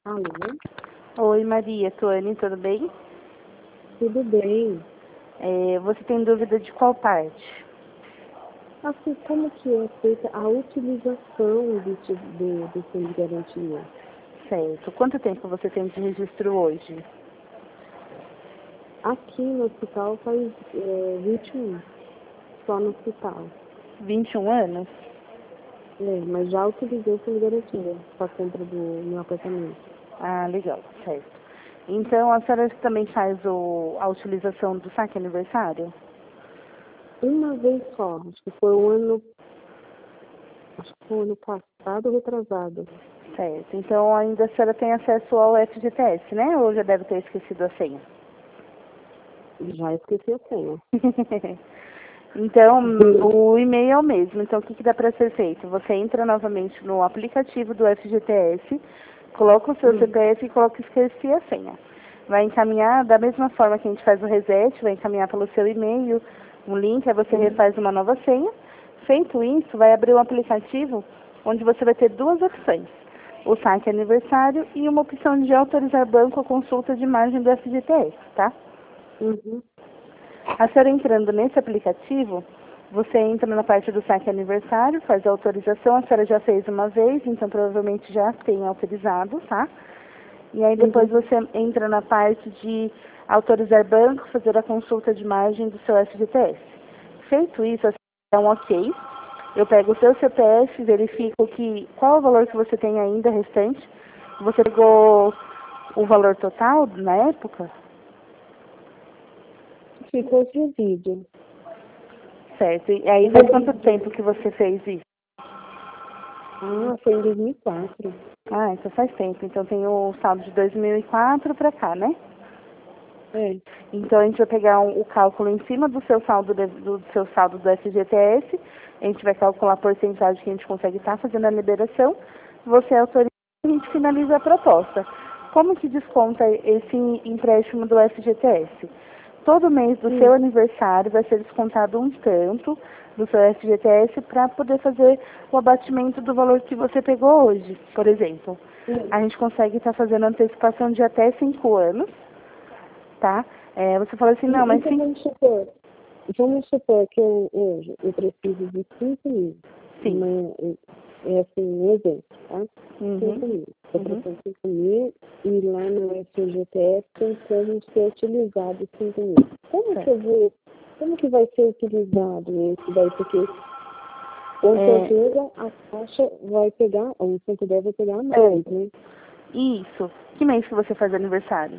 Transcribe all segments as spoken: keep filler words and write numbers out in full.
Alô? Oi, Maria, Tuane, tudo bem? Tudo bem? É, você tem dúvida de qual parte? Assim, como que é feita a utilização do, ti- do, do fundo de garantia? Certo. Quanto tempo você tem de registro hoje? Aqui no hospital faz é, vinte e um, só no hospital. vinte e um anos? É, mas já utilizei o fundo de garantia para a compra do meu apartamento. Ah, legal, certo. Então, a senhora também faz o, a utilização do saque aniversário? Uma vez só, acho que foi o ano, acho que foi o ano passado ou retrasado. Certo. Então, ainda a senhora tem acesso ao F G T S, né? Ou já deve ter esquecido a senha? Já esqueci a senha. Então, o e-mail é o mesmo. Então, o que, que dá para ser feito? Você entra novamente no aplicativo do F G T S, coloca o seu Hum, C P F e coloca esqueci a senha. Vai encaminhar, da mesma forma que a gente faz o reset, vai encaminhar pelo seu e-mail um link, aí você hum, refaz uma nova senha. Feito isso, vai abrir um aplicativo onde você vai ter duas opções. O saque aniversário e uma opção de autorizar banco a consulta de imagem do F G T S, tá? uhum, A senhora entrando nesse aplicativo, você entra na parte do saque aniversário, faz a autorização, a senhora já fez uma vez, então provavelmente já tem autorizado, tá? E aí depois uhum. você entra na parte de autorizar banco, fazer a consulta de imagem do seu F G T S. Feito isso, a senhora dá um ok. Eu pego o seu C P F, verifico que, qual é o valor que você tem ainda restante. Você pegou o valor total na época? Ficou vídeo. Certo. E aí faz quanto tempo que você fez isso? Ah, foi em dois mil e quatro. Ah, então faz tempo. Então tem o saldo de dois mil e quatro para cá, né? É. Então a gente vai pegar um, o cálculo em cima do seu saldo de- do seu saldo do F G T S, a gente vai calcular a porcentagem que a gente consegue estar fazendo a liberação, você autoriza e a gente finaliza a proposta. Como que desconta esse empréstimo do F G T S? Todo mês do Hum, seu aniversário vai ser descontado um tanto do seu F G T S para poder fazer o abatimento do valor que você pegou hoje, por exemplo. hum. A gente consegue estar fazendo antecipação de até cinco anos, tá? É, você fala assim, não, E- mas Então sim, vamos supor, vamos supor que eu, hoje eu preciso de cinco mil. sim. Uma, é assim, um exemplo, tá? Uhum, Cinco mil. Eu uhum. preciso de cinco mil e lá no F G T S tem como ser utilizado cinco mil. Como que Certo. eu vou, como que vai ser utilizado esse daí? Porque com É, certeza a taxa vai pegar, o Santander vai pegar mais, né? isso. Que mês que você faz aniversário?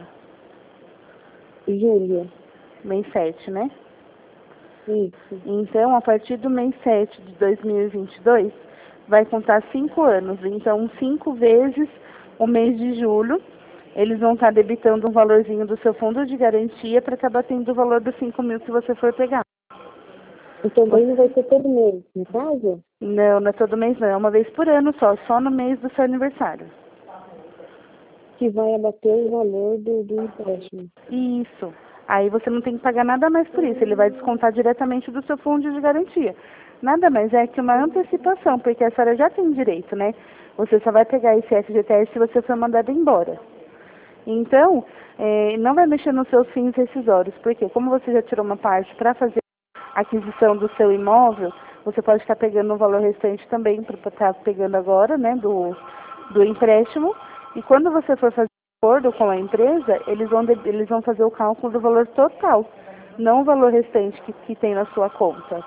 Júlia, Mês sete, né? isso. Então, a partir do mês sete de dois mil e vinte e dois, vai contar cinco anos. Então, cinco vezes o mês de julho, eles vão estar debitando um valorzinho do seu fundo de garantia para estar batendo o valor dos cinco mil que você for pegar. Então daí não vai Você- ser todo mês, no caso? Não, não é todo mês não, é uma vez por ano só, só no mês do seu aniversário. Que vai abater o valor do, do empréstimo. Isso. Aí você não tem que pagar nada mais por isso, ele vai descontar diretamente do seu fundo de garantia. Nada mais é que uma antecipação, porque a senhora já tem direito, né? Você só vai pegar esse F G T S se você for mandado embora. Então, eh, não vai mexer nos seus fins rescisórios, porque como você já tirou uma parte para fazer a aquisição do seu imóvel, você pode estar pegando o valor restante também para estar pegando agora, né, do, do empréstimo. E quando você for fazer acordo com a empresa, eles vão, de- eles vão fazer o cálculo do valor total, não o valor restante que, que tem na sua conta.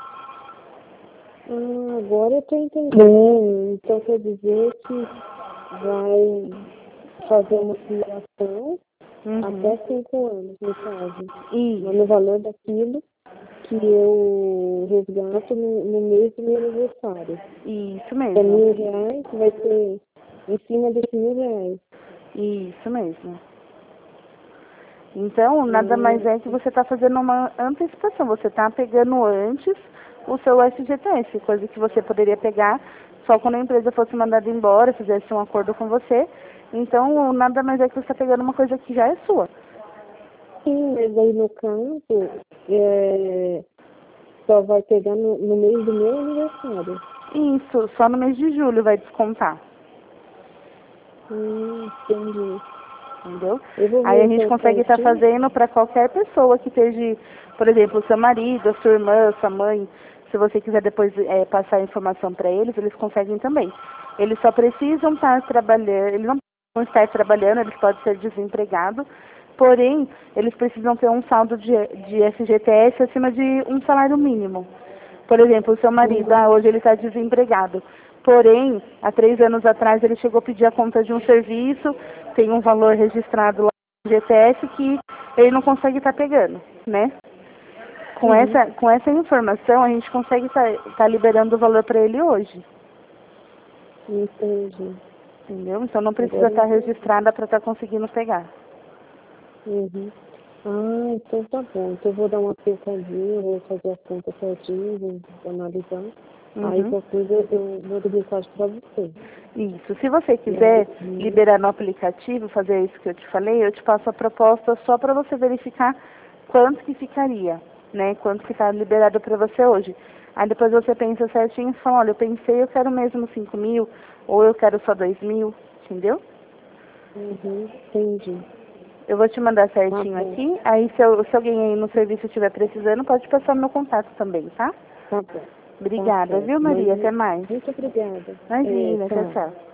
Ah, agora eu tô entendendo. Então quer dizer que vai fazer uma simulação Uhum. até cinco anos, no caso. Mas no Isso, valor daquilo que eu resgato no, no mês do meu aniversário. isso É mesmo. mil reais, vai ser em cima desses mil reais. Isso mesmo. Então, nada mais Ah, é que você está fazendo uma antecipação. Você está pegando antes o seu F G T S, coisa que você poderia pegar só quando a empresa fosse mandada embora, fizesse um acordo com você. Então, nada mais é que você está pegando uma coisa que já é sua. sim, mas aí no caso, é, só vai pegar no, no mês do meu aniversário. Isso, só no mês de julho vai descontar. Hum. entendi. Entendeu? Eu vou Aí a ver gente então consegue estar certinho. fazendo para qualquer pessoa que esteja, por exemplo, o seu marido, a sua irmã, sua mãe. Se você quiser depois é, passar a informação para eles, eles conseguem também. Eles só precisam estar trabalhando, eles não precisam estar trabalhando, eles podem ser desempregados, porém, eles precisam ter um saldo de, de F G T S acima de um salário mínimo. Por exemplo, o seu marido, ah, Uhum. hoje ele está desempregado. Porém, há três anos atrás ele chegou a pedir a conta de um serviço, tem um valor registrado lá no G T S que ele não consegue estar pegando, né? Com Uhum. essa, com essa informação, a gente consegue estar tá liberando o valor para ele hoje, Entendi. entendeu? Então não precisa Agora eu estar entendi. registrada para estar conseguindo pegar. Uhum. Ah, então tá bom. Então eu vou dar uma pensadinha, vou fazer as contas certinho, vou analisar. Aí Uhum. qualquer coisa eu mando mensagem pra você. Isso. Se você E aí, quiser uhum. liberar no aplicativo, fazer isso que eu te falei, eu te passo a proposta só para você verificar quanto que ficaria, né? Quanto que está liberado para você hoje. Aí depois você pensa certinho e fala, olha, eu pensei, eu quero mesmo cinco mil, ou eu quero só dois mil, entendeu? Uhum. Entendi. Eu vou te mandar Tá certinho bom, aqui, aí se, eu- se alguém aí no serviço estiver precisando, pode passar meu contato também, tá? tá bom. Tá Obrigada, viu, certo. Mas Maria? Até mais. muito obrigada. É, Imagina, tchau, tchau. tchau.